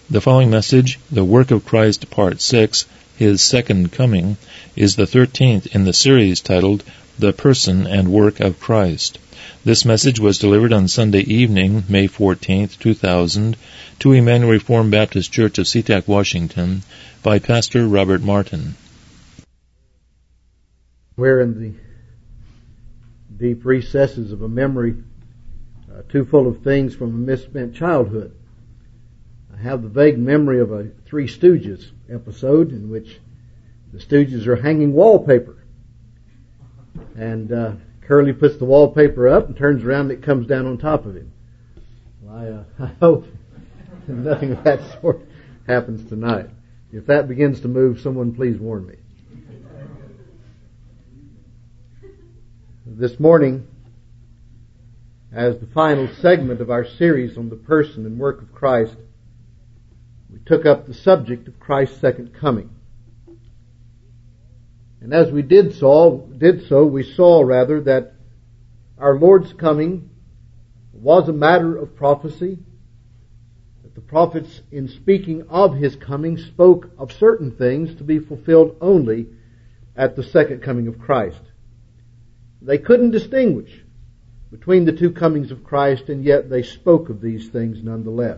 The following message, The Work of Christ, Part 6, His Second Coming, is the 13th in the series titled, The Person and Work of Christ. This message was delivered on Sunday evening, May 14, 2000, to Emmanuel Reformed Baptist Church of SeaTac, Washington, by Pastor Robert Martin. We're in the deep recesses of a memory too full of things from a misspent childhood. I have the vague memory of a Three Stooges episode in which the Stooges are hanging wallpaper. And Curly puts the wallpaper up and turns around and it comes down on top of him. Well, I hope nothing of that sort happens tonight. If that begins to move, someone please warn me. This morning, as the final segment of our series on the person and work of Christ, we took up the subject of Christ's second coming. And as we did so, we saw that our Lord's coming was a matter of prophecy, that the prophets, in speaking of His coming, spoke of certain things to be fulfilled only at the second coming of Christ. They couldn't distinguish between the two comings of Christ, and yet they spoke of these things nonetheless.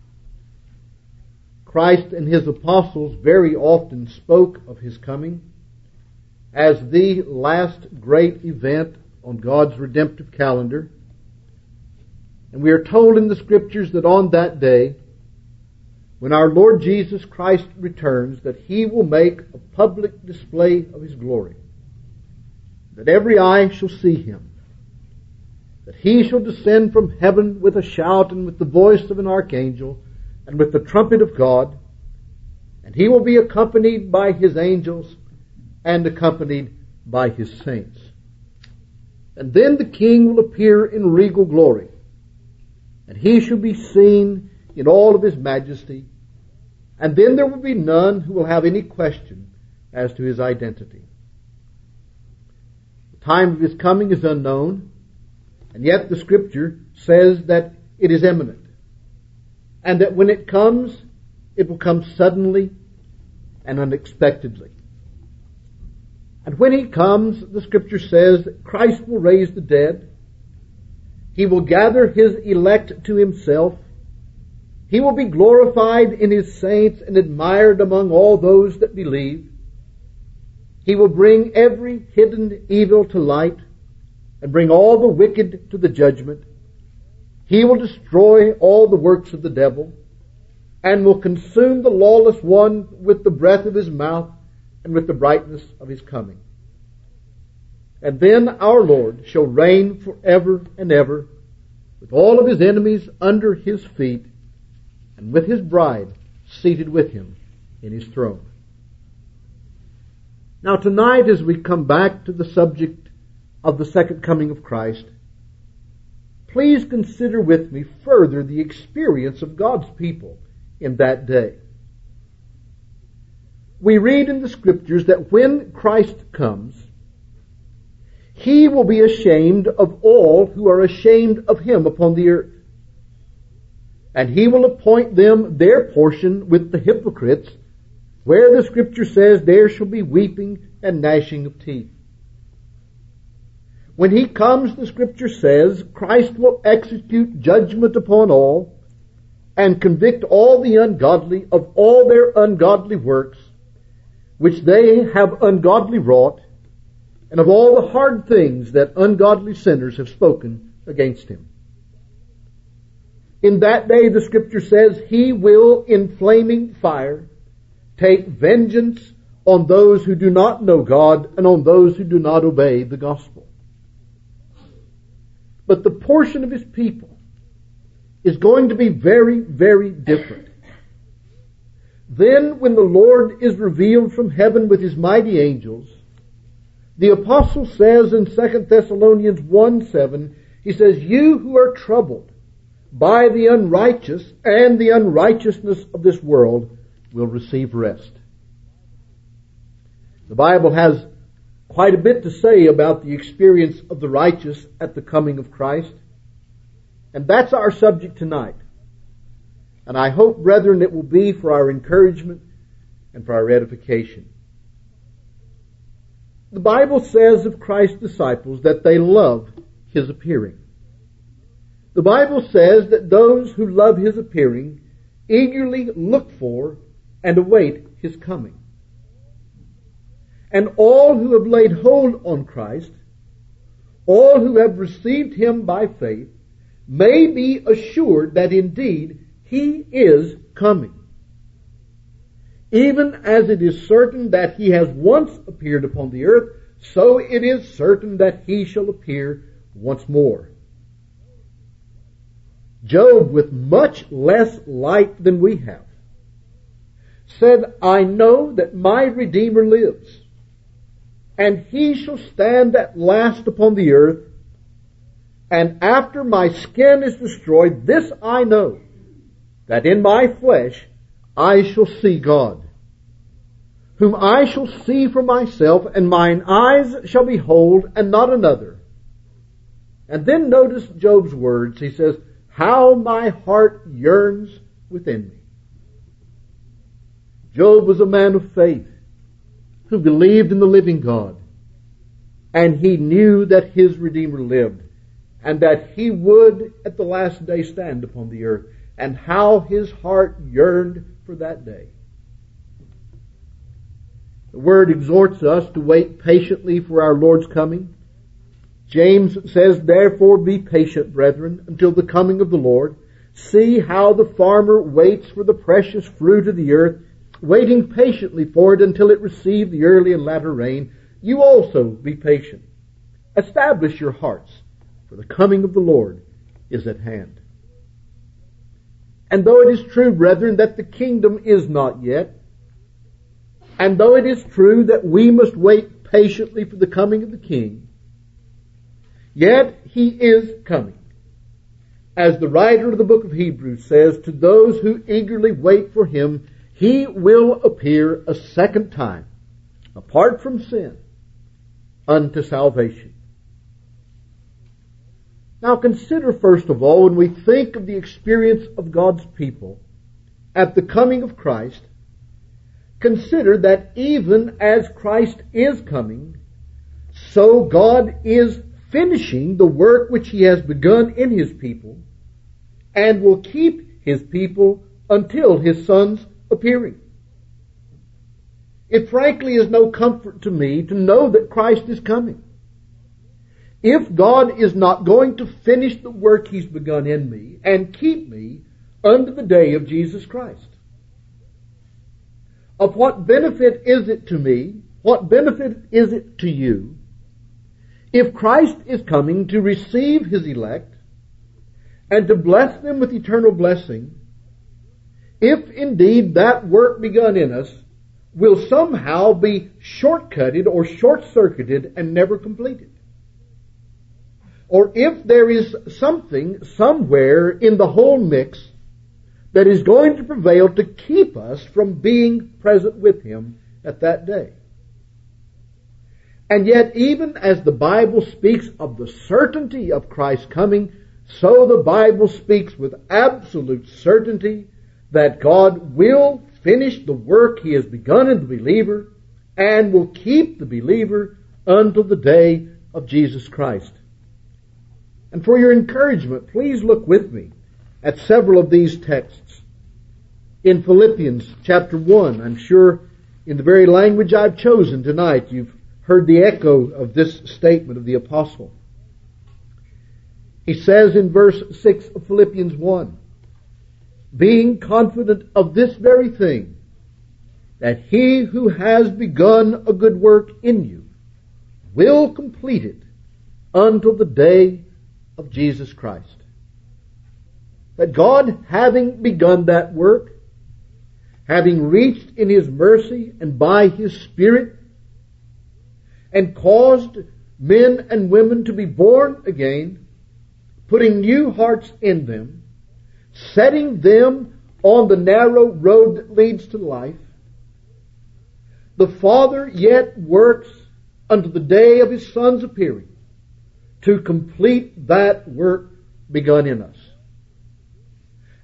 Christ and His apostles very often spoke of His coming as the last great event on God's redemptive calendar. And we are told in the Scriptures that on that day, when our Lord Jesus Christ returns, that He will make a public display of His glory, that every eye shall see Him, that He shall descend from heaven with a shout and with the voice of an archangel and with the trumpet of God, and He will be accompanied by His angels and accompanied by His saints. And then the King will appear in regal glory, and He shall be seen in all of His majesty, and then there will be none who will have any question as to His identity. The time of His coming is unknown, and yet the Scripture says that it is imminent, and that when it comes, it will come suddenly and unexpectedly. And when He comes, the Scripture says that Christ will raise the dead. He will gather His elect to Himself. He will be glorified in His saints and admired among all those that believe. He will bring every hidden evil to light and bring all the wicked to the judgment. He will destroy all the works of the devil and will consume the lawless one with the breath of His mouth and with the brightness of His coming. And then our Lord shall reign forever and ever with all of His enemies under His feet and with His bride seated with Him in His throne. Now tonight, as we come back to the subject of the second coming of Christ, please consider with me further the experience of God's people in that day. We read in the Scriptures that when Christ comes, He will be ashamed of all who are ashamed of Him upon the earth. And He will appoint them their portion with the hypocrites, where the Scripture says there shall be weeping and gnashing of teeth. When He comes, the Scripture says, Christ will execute judgment upon all and convict all the ungodly of all their ungodly works, which they have ungodly wrought, and of all the hard things that ungodly sinners have spoken against Him. In that day, the Scripture says, He will, in flaming fire, take vengeance on those who do not know God and on those who do not obey the gospel. But the portion of His people is going to be very, very different. Then, when the Lord is revealed from heaven with His mighty angels, the apostle says in 2 Thessalonians 1:7, he says, You who are troubled by the unrighteous and the unrighteousness of this world will receive rest. The Bible has quite a bit to say about the experience of the righteous at the coming of Christ. And that's our subject tonight. And I hope, brethren, it will be for our encouragement and for our edification. The Bible says of Christ's disciples that they love His appearing. The Bible says that those who love His appearing eagerly look for and await His coming. And all who have laid hold on Christ, all who have received Him by faith, may be assured that indeed He is coming. Even as it is certain that He has once appeared upon the earth, so it is certain that He shall appear once more. Job, with much less light than we have, said, I know that my Redeemer lives, and He shall stand at last upon the earth, and after my skin is destroyed, this I know, that in my flesh I shall see God, whom I shall see for myself, and mine eyes shall behold, and not another. And then notice Job's words. He says, how my heart yearns within me. Job was a man of faith who believed in the living God, and he knew that his Redeemer lived, and that He would at the last day stand upon the earth, and how his heart yearned for that day. The Word exhorts us to wait patiently for our Lord's coming. James says, therefore be patient, brethren, until the coming of the Lord. See how the farmer waits for the precious fruit of the earth, waiting patiently for it until it receive the early and latter rain. You also be patient. Establish your hearts, for the coming of the Lord is at hand. And though it is true, brethren, that the kingdom is not yet, and though it is true that we must wait patiently for the coming of the King, yet He is coming. As the writer of the book of Hebrews says, to those who eagerly wait for Him, He will appear a second time, apart from sin, unto salvation. Now consider first of all, when we think of the experience of God's people at the coming of Christ, consider that even as Christ is coming, so God is finishing the work which He has begun in His people, and will keep His people until His Son's appearing. It frankly is no comfort to me to know that Christ is coming. If God is not going to finish the work He's begun in me and keep me unto the day of Jesus Christ, of what benefit is it to me, what benefit is it to you, if Christ is coming to receive His elect and to bless them with eternal blessing, if indeed that work begun in us will somehow be shortcutted or short-circuited and never completed? Or if there is something somewhere in the whole mix that is going to prevail to keep us from being present with Him at that day. And yet, even as the Bible speaks of the certainty of Christ's coming, so the Bible speaks with absolute certainty that God will finish the work He has begun in the believer and will keep the believer until the day of Jesus Christ. And for your encouragement, please look with me at several of these texts. In Philippians chapter 1, I'm sure in the very language I've chosen tonight, you've heard the echo of this statement of the apostle. He says in verse 6 of Philippians 1, being confident of this very thing, that He who has begun a good work in you will complete it until the day of Jesus Christ. That God, having begun that work, having reached in His mercy and by His Spirit, and caused men and women to be born again, putting new hearts in them, setting them on the narrow road that leads to life, the Father yet works unto the day of His Son's appearing to complete that work begun in us.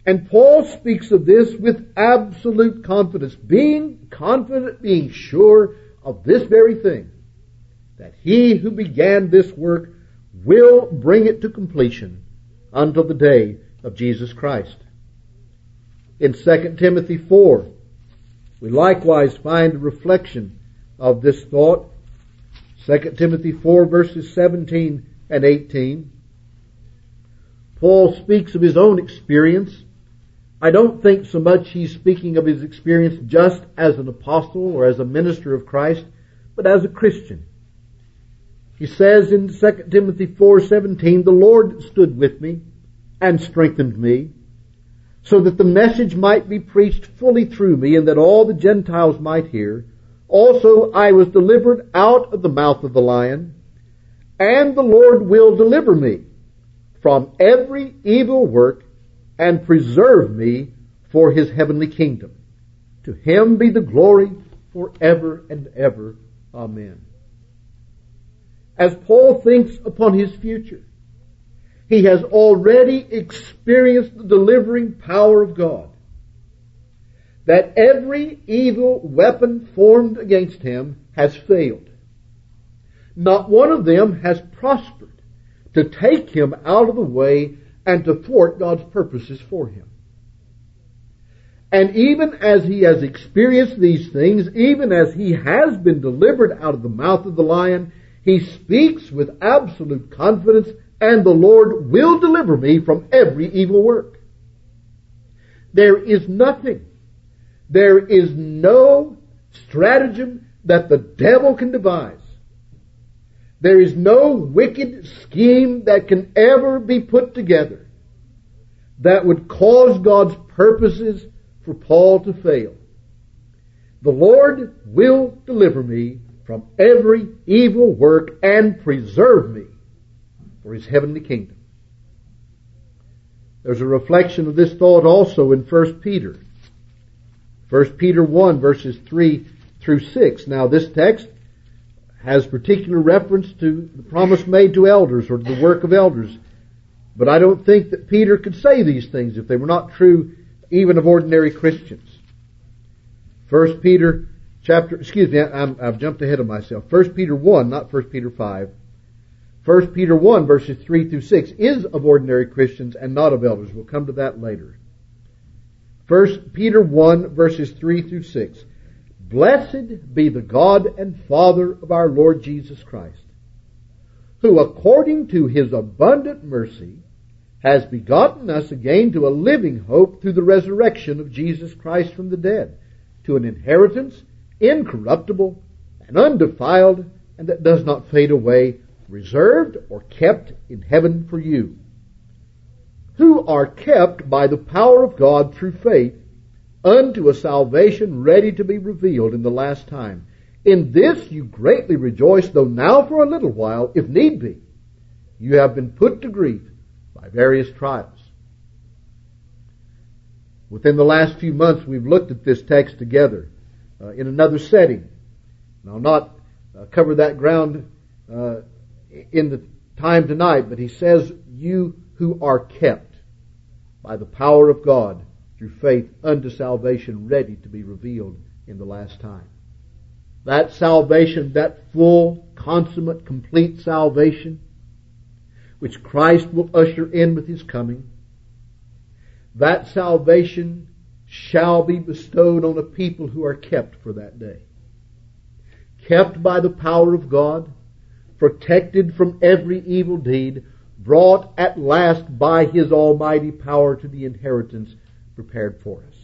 And Paul speaks of this with absolute confidence, being confident, being sure of this very thing, that he who began this work will bring it to completion until the day of Jesus Christ. In 2 Timothy 4, we likewise find a reflection of this thought. 2 Timothy 4 verses 17 and 18. Paul speaks of his own experience. I don't think so much he's speaking of his experience just as an apostle or as a minister of Christ, but as a Christian. He says in 2 Timothy 4:17, "The Lord stood with me and strengthened me, so that the message might be preached fully through me, and that all the Gentiles might hear. Also I was delivered out of the mouth of the lion, and the Lord will deliver me from every evil work and preserve me for his heavenly kingdom. To him be the glory forever and ever. Amen." As Paul thinks upon his future, he has already experienced the delivering power of God, that every evil weapon formed against him has failed. Not one of them has prospered to take him out of the way and to thwart God's purposes for him. And even as he has experienced these things, even as he has been delivered out of the mouth of the lion, he speaks with absolute confidence, "And the Lord will deliver me from every evil work." There is nothing, there is no stratagem that the devil can devise. There is no wicked scheme that can ever be put together that would cause God's purposes for Paul to fail. The Lord will deliver me from every evil work and preserve me for his heavenly kingdom. There's a reflection of this thought also in 1 Peter. 1 Peter 1 verses 3 through 6. Now this text has particular reference to the promise made to elders or to the work of elders. But I don't think that Peter could say these things if they were not true even of ordinary Christians. 1 Peter I've jumped ahead of myself. 1 Peter 1, not 1 Peter 5. 1 Peter 1 verses 3 through 6 is of ordinary Christians and not of elders. We'll come to that later. 1 Peter 1 verses 3 through 6. "Blessed be the God and Father of our Lord Jesus Christ, who according to his abundant mercy has begotten us again to a living hope through the resurrection of Jesus Christ from the dead, to an inheritance incorruptible and undefiled, and that does not fade away, reserved or kept in heaven for you, who are kept by the power of God through faith unto a salvation ready to be revealed in the last time. In this you greatly rejoice, though now for a little while, if need be, you have been put to grief by various trials." Within the last few months we've looked at this text together in another setting. And I'll not cover that ground in the time tonight, but he says, "You who are kept by the power of God through faith unto salvation ready to be revealed in the last time." That salvation, that full, consummate, complete salvation, which Christ will usher in with his coming, that salvation shall be bestowed on a people who are kept for that day. Kept by the power of God, protected from every evil deed, brought at last by his almighty power to the inheritance prepared for us.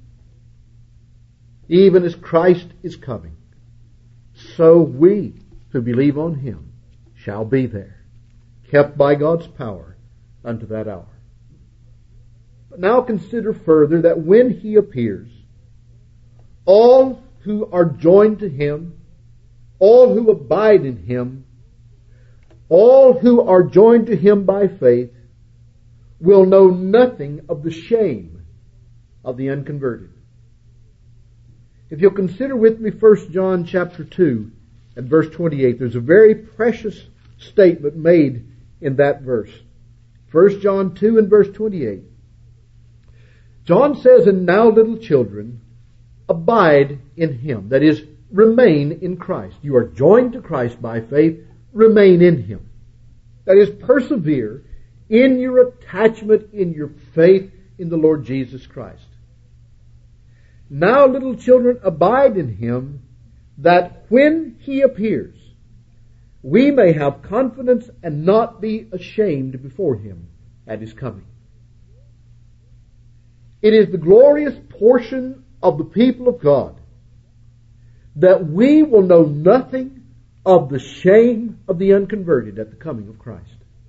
Even as Christ is coming, so we who believe on him shall be there, kept by God's power unto that hour. But now consider further that when he appears, all who are joined to him, all who abide in him, all who are joined to him by faith, will know nothing of the shame of the unconverted. If you'll consider with me 1 John chapter 2 and verse 28, there's a very precious statement made in that verse. 1 John 2 and verse 28. John says, and now little children, abide in Him. That is, remain in Christ. You are joined to Christ by faith, remain in Him. That is, persevere in your attachment, in your faith in the Lord Jesus Christ. Now little children, abide in Him, that when He appears, we may have confidence and not be ashamed before Him at His coming. It is the glorious portion of the people of God that we will know nothing of the shame of the unconverted at the coming of Christ.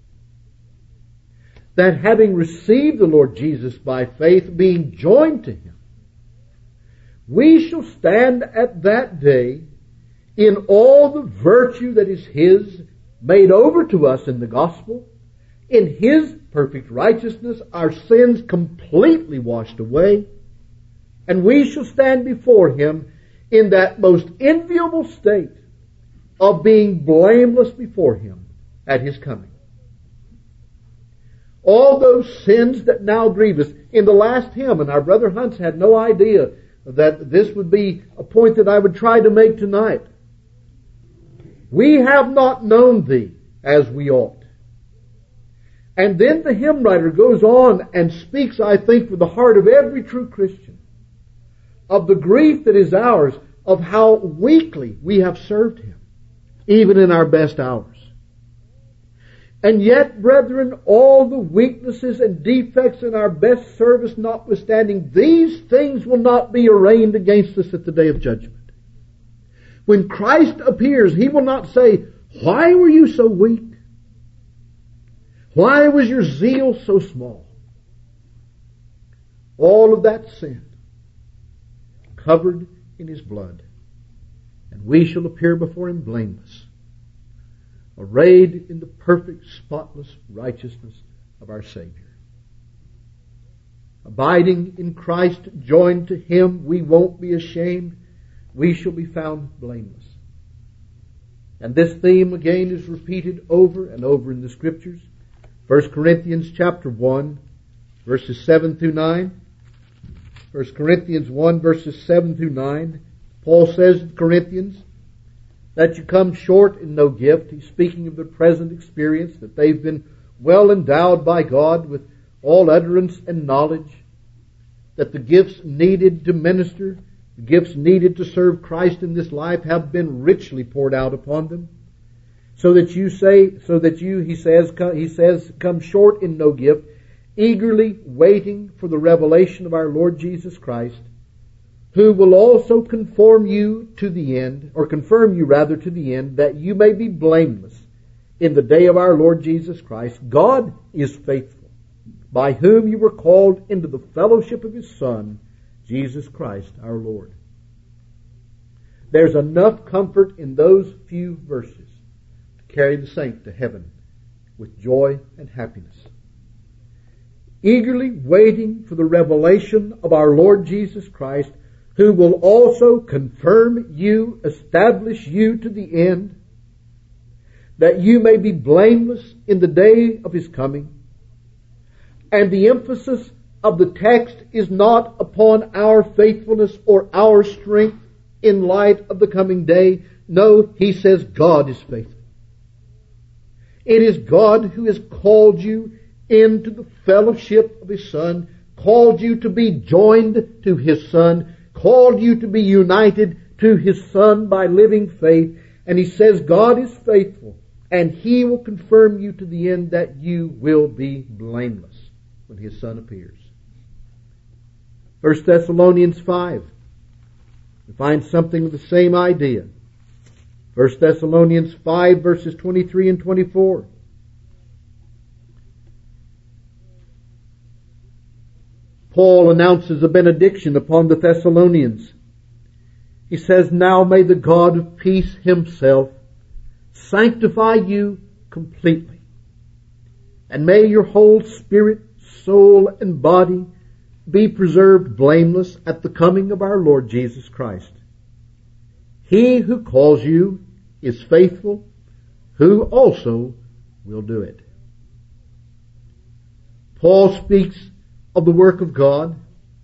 That having received the Lord Jesus by faith, being joined to Him, we shall stand at that day in all the virtue that is His, made over to us in the gospel, in His perfect righteousness, our sins completely washed away, and we shall stand before Him in that most enviable state of being blameless before Him at His coming. All those sins that now grieve us. In the last hymn, and our brother Hunts had no idea that this would be a point that I would try to make tonight. We have not known Thee as we ought. And then the hymn writer goes on and speaks, I think, with the heart of every true Christian, of the grief that is ours, of how weakly we have served Him, even in our best hours. And yet, brethren, all the weaknesses and defects in our best service notwithstanding, these things will not be arraigned against us at the day of judgment. When Christ appears, He will not say, why were you so weak? Why was your zeal so small? All of that sin covered in His blood, and we shall appear before Him blameless, arrayed in the perfect, spotless righteousness of our Savior. Abiding in Christ, joined to Him, we won't be ashamed. We shall be found blameless. And this theme again is repeated over and over in the Scriptures. 1 Corinthians chapter 1, verses 7 through 9. 1 Corinthians 1, verses 7 through 9. Paul says to Corinthians that you come short in no gift. He's speaking of the present experience, that they've been well endowed by God with all utterance and knowledge, that the gifts needed to minister, the gifts needed to serve Christ in this life have been richly poured out upon them. He says, come short in no gift, eagerly waiting for the revelation of our Lord Jesus Christ, who will also confirm you to the end, that you may be blameless in the day of our Lord Jesus Christ. God is faithful, by whom you were called into the fellowship of His Son, Jesus Christ our Lord. There's enough comfort in those few verses to carry the saint to heaven with joy and happiness. Eagerly waiting for the revelation of our Lord Jesus Christ, who will also confirm you, establish you to the end, that you may be blameless in the day of His coming. And the emphasis of the text is not upon our faithfulness or our strength in light of the coming day. No, he says God is faithful. It is God who has called you into the fellowship of His Son, called you to be joined to His Son, called you to be united to His Son by living faith. And he says God is faithful, and He will confirm you to the end that you will be blameless when His Son appears. 1 Thessalonians 5. We find something of the same idea. 1 Thessalonians 5, verses 23 and 24. Paul announces a benediction upon the Thessalonians. He says, now may the God of peace Himself sanctify you completely, and may your whole spirit, soul, and body be preserved blameless at the coming of our Lord Jesus Christ. He who calls you is faithful, who also will do it. Paul speaks of the work of God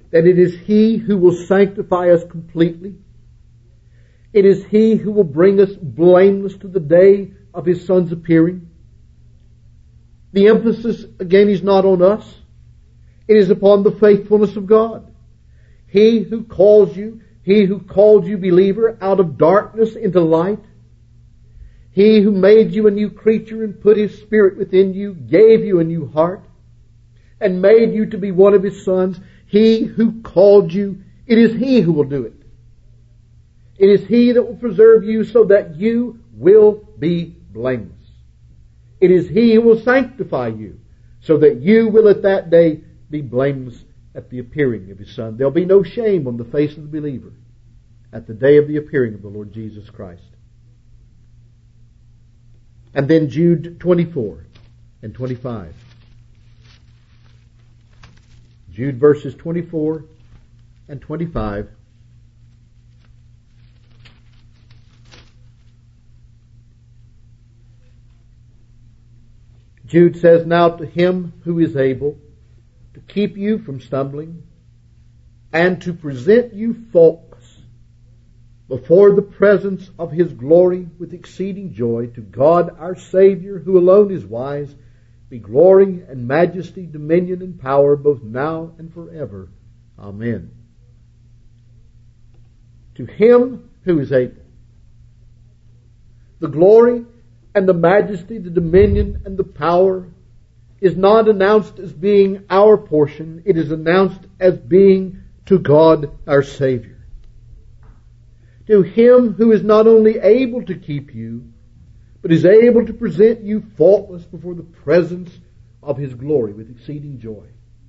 that it is He who will sanctify us completely. It is He who will bring us blameless to the day of His Son's appearing. The emphasis, again, is not on us. It is upon the faithfulness of God. He who calls you, He who called you, believer, out of darkness into light. He who made you a new creature and put His Spirit within you, gave you a new heart, and made you to be one of His sons. He who called you, it is He who will do it. It is He that will preserve you so that you will be blameless. It is He who will sanctify you so that you will at that day be blameless at the appearing of His Son. There'll be no shame on the face of the believer at the day of the appearing of the Lord Jesus Christ. And then Jude 24 and 25. Jude verses 24 and 25. Jude says, "Now to Him who is able to keep you from stumbling and to present you faultless before the presence of His glory with exceeding joy, to God our Savior, who alone is wise, be glory and majesty, dominion and power, both now and forever. Amen." To Him who is able. The glory and the majesty, the dominion and the power is not announced as being our portion. It is announced as being to God our Savior. To Him who is not only able to keep you, but is able to present you faultless before the presence of His glory with exceeding joy.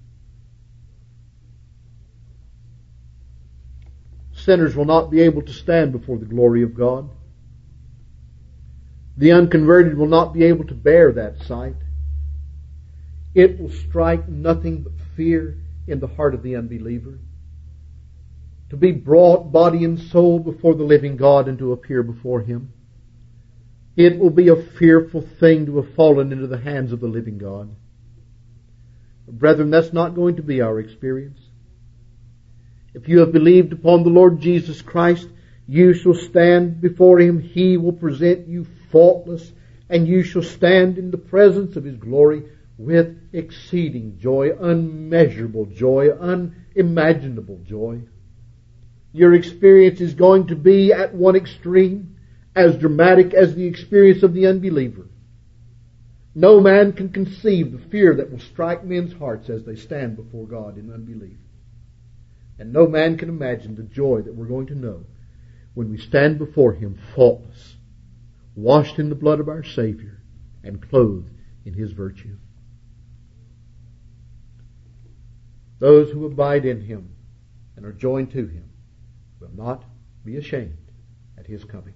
Sinners will not be able to stand before the glory of God. The unconverted will not be able to bear that sight. It will strike nothing but fear in the heart of the unbeliever. To be brought body and soul before the living God and to appear before Him. It will be a fearful thing to have fallen into the hands of the living God. But brethren, that's not going to be our experience. If you have believed upon the Lord Jesus Christ, you shall stand before Him. He will present you faultless, and you shall stand in the presence of His glory with exceeding joy, unmeasurable joy, unimaginable joy. Your experience is going to be at one extreme, as dramatic as the experience of the unbeliever. No man can conceive the fear that will strike men's hearts as they stand before God in unbelief. And no man can imagine the joy that we're going to know when we stand before Him faultless, washed in the blood of our Savior, and clothed in His virtue. Those who abide in Him and are joined to Him will not be ashamed at His coming.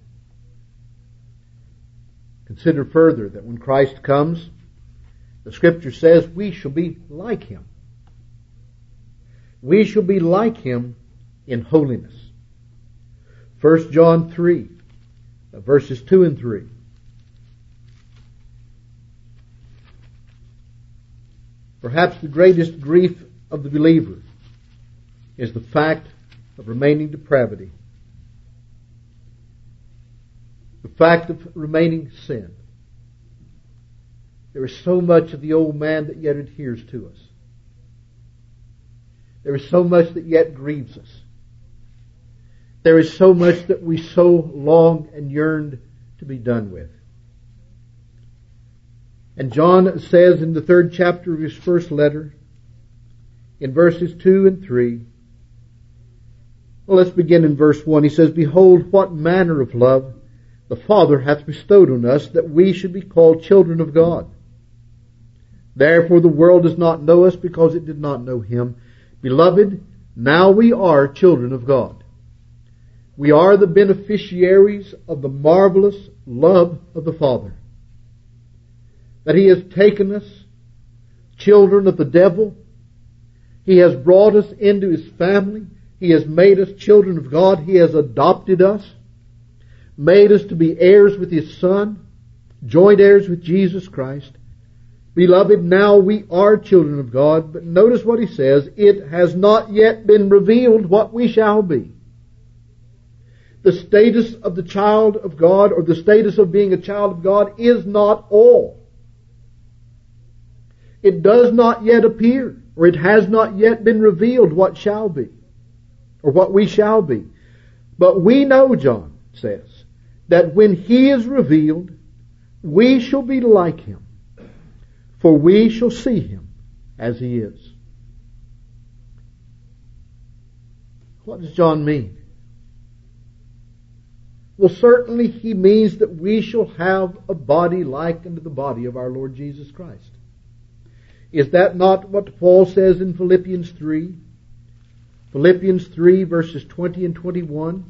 Consider further that when Christ comes, the Scripture says we shall be like Him. We shall be like Him in holiness. 1 John 3, verses 2 and 3. Perhaps the greatest grief of the believer is the fact of remaining depravity. The fact of remaining sin. There is so much of the old man that yet adheres to us. There is so much that yet grieves us. There is so much that we so long and yearned to be done with. And John says in the 3rd chapter of his first letter, in verses 2 and 3, well, let's begin in verse 1. He says, "Behold, what manner of love the Father hath bestowed on us, that we should be called children of God. Therefore the world does not know us, because it did not know Him. Beloved, now we are children of God. We are the beneficiaries of the marvelous love of the Father, that He has taken us, children of the devil. He has brought us into His family. He has made us children of God. He has adopted us, made us to be heirs with His Son, joint heirs with Jesus Christ. Beloved, now we are children of God, but notice what he says, it has not yet been revealed what we shall be. The status of the child of God, or the status of being a child of God, is not all. It does not yet appear, or it has not yet been revealed what shall be, or what we shall be. But we know, John says, that when he is revealed, we shall be like him, for we shall see him as he is. What does John mean? Well, certainly he means that we shall have a body like unto the body of our Lord Jesus Christ. Is that not what Paul says in Philippians 3? Philippians 3 verses 20 and 21.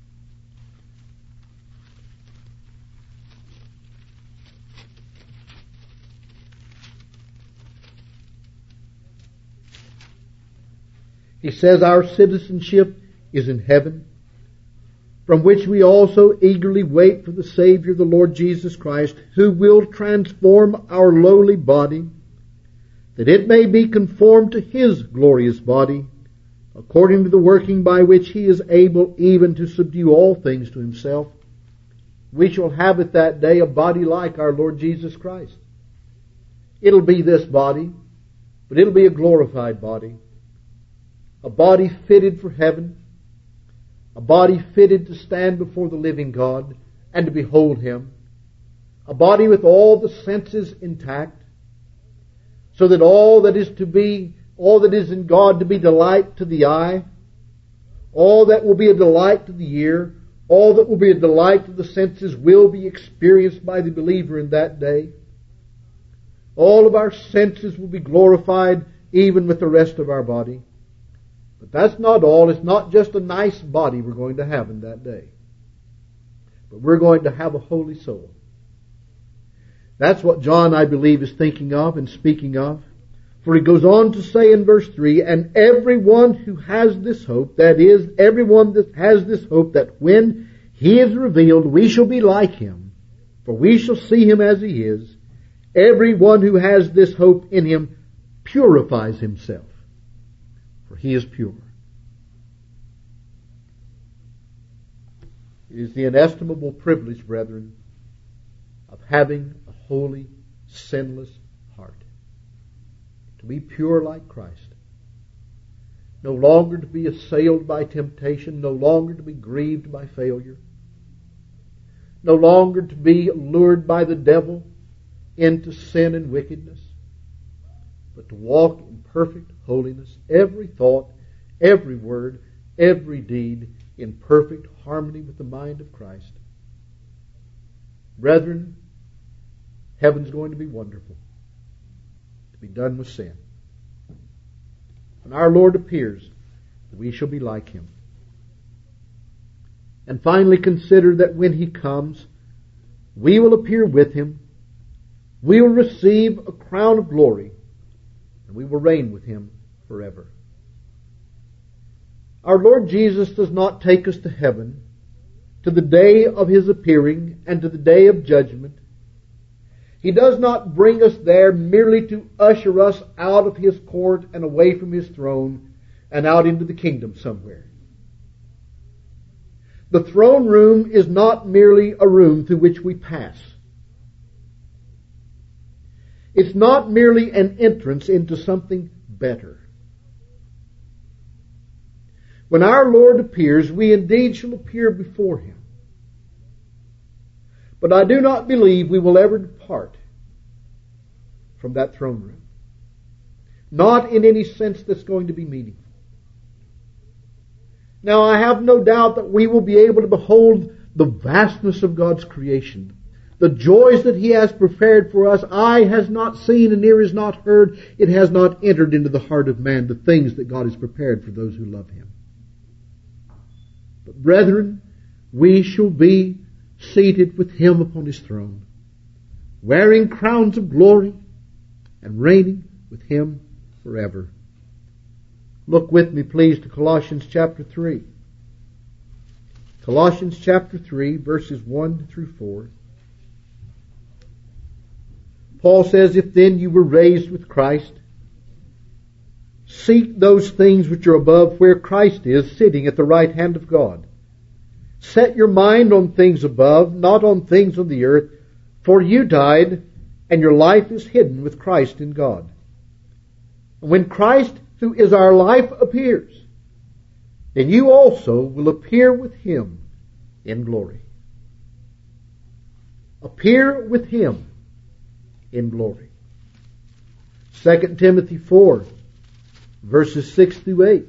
He says, our citizenship is in heaven, from which we also eagerly wait for the Savior, the Lord Jesus Christ, who will transform our lowly body, that it may be conformed to his glorious body, according to the working by which he is able even to subdue all things to himself. We shall have at that day a body like our Lord Jesus Christ. It'll be this body, but it'll be a glorified body. A body fitted for heaven. A body fitted to stand before the living God and to behold him. A body with all the senses intact, so that all that is in God to be delight to the eye, all that will be a delight to the ear, all that will be a delight to the senses will be experienced by the believer in that day. All of our senses will be glorified even with the rest of our body. But that's not all. It's not just a nice body we're going to have in that day. But we're going to have a holy soul. That's what John, I believe, is thinking of and speaking of. For he goes on to say in verse 3, and everyone who has this hope, that is, everyone that has this hope that when he is revealed, we shall be like him, for we shall see him as he is. Everyone who has this hope in him purifies himself, for he is pure. It is the inestimable privilege, brethren, of having a holy, sinless heart. To be pure like Christ. No longer to be assailed by temptation. No longer to be grieved by failure. No longer to be lured by the devil into sin and wickedness. But to walk in perfect holiness. Every thought, every word, every deed in perfect harmony with the mind of Christ. Brethren, heaven's going to be wonderful. To be done with sin. When our Lord appears, we shall be like him. And finally consider that when he comes, we will appear with him. We will receive a crown of glory, and we will reign with him forever. Our Lord Jesus does not take us to heaven, to the day of his appearing and to the day of judgment. He does not bring us there merely to usher us out of his court and away from his throne and out into the kingdom somewhere. The throne room is not merely a room through which we pass. It's not merely an entrance into something better. When our Lord appears, we indeed shall appear before him. But I do not believe we will ever depart from that throne room. Not in any sense that's going to be meaningful. Now, I have no doubt that we will be able to behold the vastness of God's creation. The joys that he has prepared for us, eye has not seen and ear has not heard. It has not entered into the heart of man, the things that God has prepared for those who love him. But brethren, we shall be seated with him upon his throne, wearing crowns of glory and reigning with him forever. Look with me, please, to Colossians chapter 3. Colossians chapter 3, verses 1 through 4. Paul says, if then you were raised with Christ, seek those things which are above, where Christ is, sitting at the right hand of God. Set your mind on things above, not on things on the earth, for you died, and your life is hidden with Christ in God. And when Christ, who is our life, appears, then you also will appear with Him in glory. Appear with Him in glory. 2 Timothy 4, verses 6 through 8.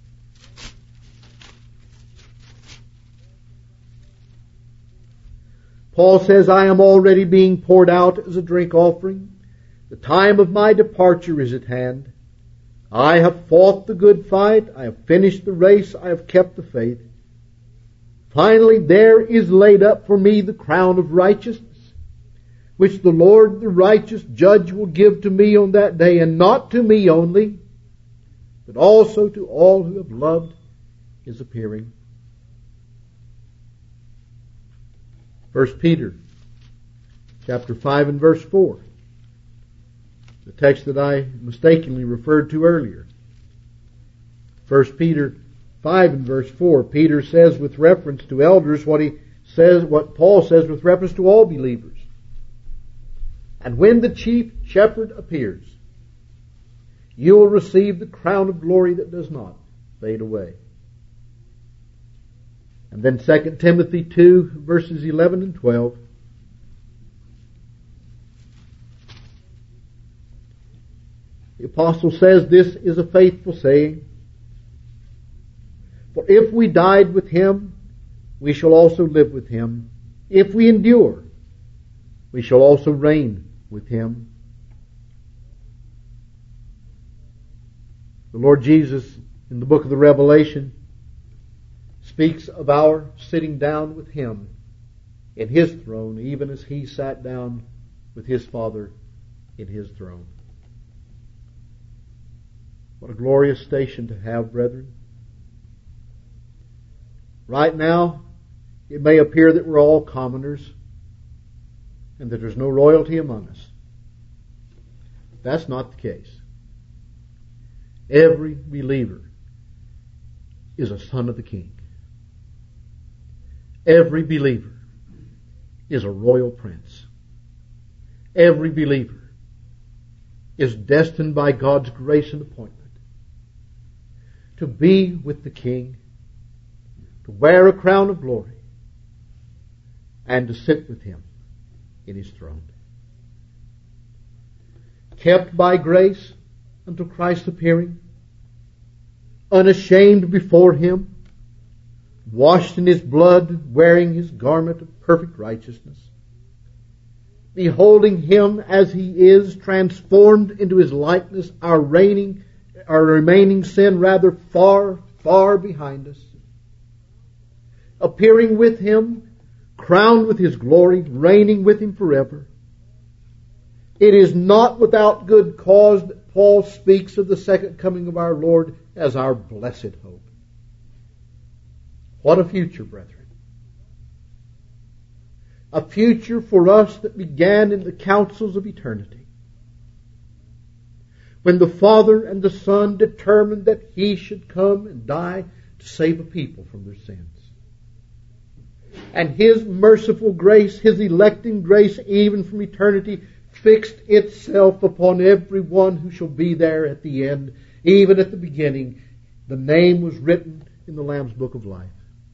Paul says, I am already being poured out as a drink offering. The time of my departure is at hand. I have fought the good fight. I have finished the race. I have kept the faith. Finally, there is laid up for me the crown of righteousness, which the Lord, the righteous judge, will give to me on that day, and not to me only, but also to all who have loved His appearing. 1 Peter chapter 5 and verse 4. The text that I mistakenly referred to earlier. 1 Peter 5 and verse 4. Peter says with reference to elders what Paul says with reference to all believers. And when the chief shepherd appears, you will receive the crown of glory that does not fade away. And then 2 Timothy 2, verses 11 and 12. The apostle says, this is a faithful saying. For if we died with Him, we shall also live with Him. If we endure, we shall also reign with Him. The Lord Jesus, in the book of the Revelation, speaks of our sitting down with Him in His throne, even as He sat down with His Father in His throne. What a glorious station to have, brethren. Right now, it may appear that we're all commoners and that there's no royalty among us. That's not the case. Every believer is a son of the King. Every believer is a royal prince. Every believer is destined by God's grace and appointment to be with the King, to wear a crown of glory, and to sit with Him in His throne. Kept by grace until Christ's appearing, unashamed before Him, washed in His blood, wearing His garment of perfect righteousness, beholding Him as He is, transformed into His likeness, our remaining sin rather far, far behind us, appearing with Him, crowned with His glory, reigning with Him forever. It is not without good cause that Paul speaks of the second coming of our Lord as our blessed hope. What a future, brethren. A future for us that began in the councils of eternity, when the Father and the Son determined that He should come and die to save a people from their sins. And His merciful grace, His electing grace, even from eternity, fixed itself upon everyone who shall be there at the end. Even at the beginning, the name was written in the Lamb's Book of Life.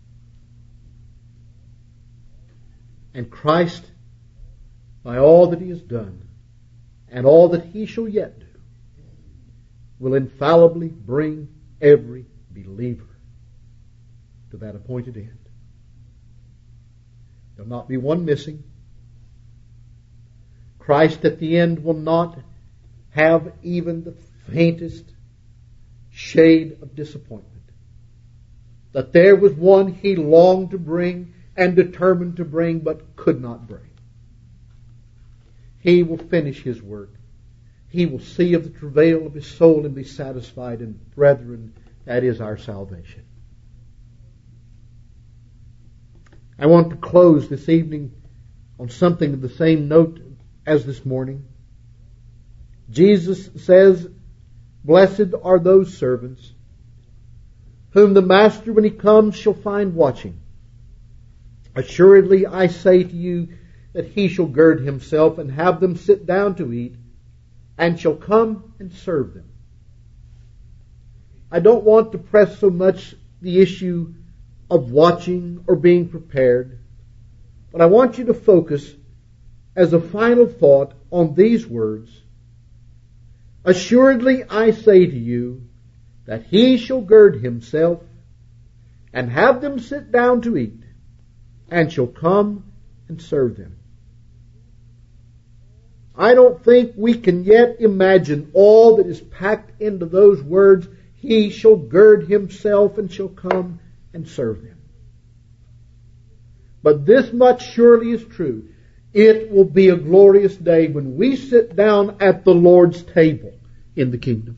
And Christ, by all that He has done, and all that He shall yet do, will infallibly bring every believer to that appointed end. There will not be one missing. Christ at the end will not have even the faintest shade of disappointment. That there was one He longed to bring and determined to bring but could not bring. He will finish His work. He will see of the travail of His soul and be satisfied. And brethren, that is our salvation. I want to close this evening on something of the same note as this morning. Jesus says, "Blessed are those servants whom the master when he comes shall find watching. Assuredly I say to you that he shall gird himself and have them sit down to eat, and shall come and serve them." I don't want to press so much the issue of watching or being prepared, but I want you to focus as a final thought on these words. Assuredly I say to you that he shall gird himself and have them sit down to eat, and shall come and serve them. I don't think we can yet imagine all that is packed into those words, "He shall gird himself and shall come and serve them." But this much surely is true. It will be a glorious day when we sit down at the Lord's table in the kingdom.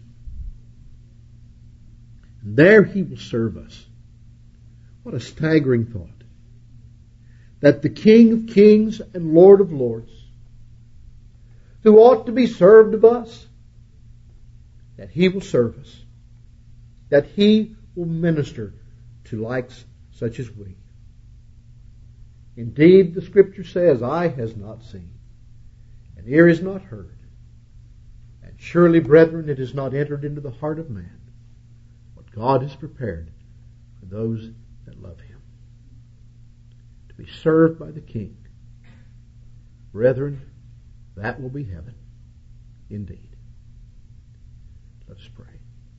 And there He will serve us. What a staggering thought. That the King of Kings and Lord of Lords, who ought to be served of us, that He will serve us. That He will minister to likes such as we. Indeed, the Scripture says, "Eye has not seen, and ear has not heard, and surely, brethren, it has not entered into the heart of man what God has prepared for those that love Him." To be served by the King. Brethren, that will be heaven indeed. Let us pray.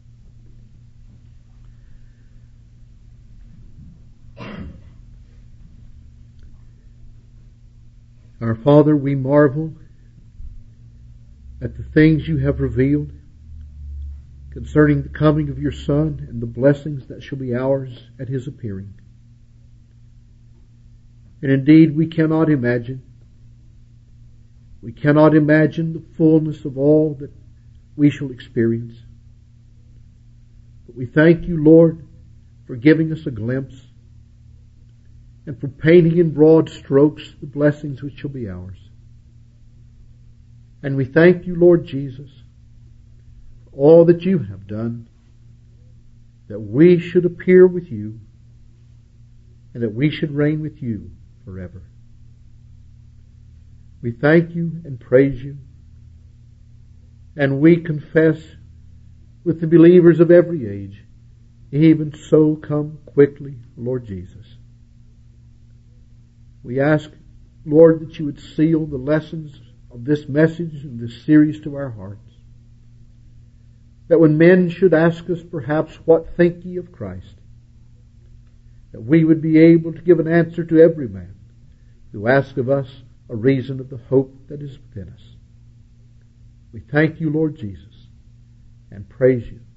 Our Father, we marvel at the things you have revealed concerning the coming of your Son and the blessings that shall be ours at His appearing. And indeed, we cannot imagine the fullness of all that we shall experience. But we thank you, Lord, for giving us a glimpse and for painting in broad strokes the blessings which shall be ours. And we thank you, Lord Jesus, for all that you have done, that we should appear with you and that we should reign with you forever. We thank you and praise you, and we confess with the believers of every age, even so come quickly, Lord Jesus. We ask, Lord, that you would seal the lessons of this message and this series to our hearts. That when men should ask us perhaps, "What think ye of Christ?" that we would be able to give an answer to every man who asks of us a reason of the hope that is within us. We thank you, Lord Jesus, and praise you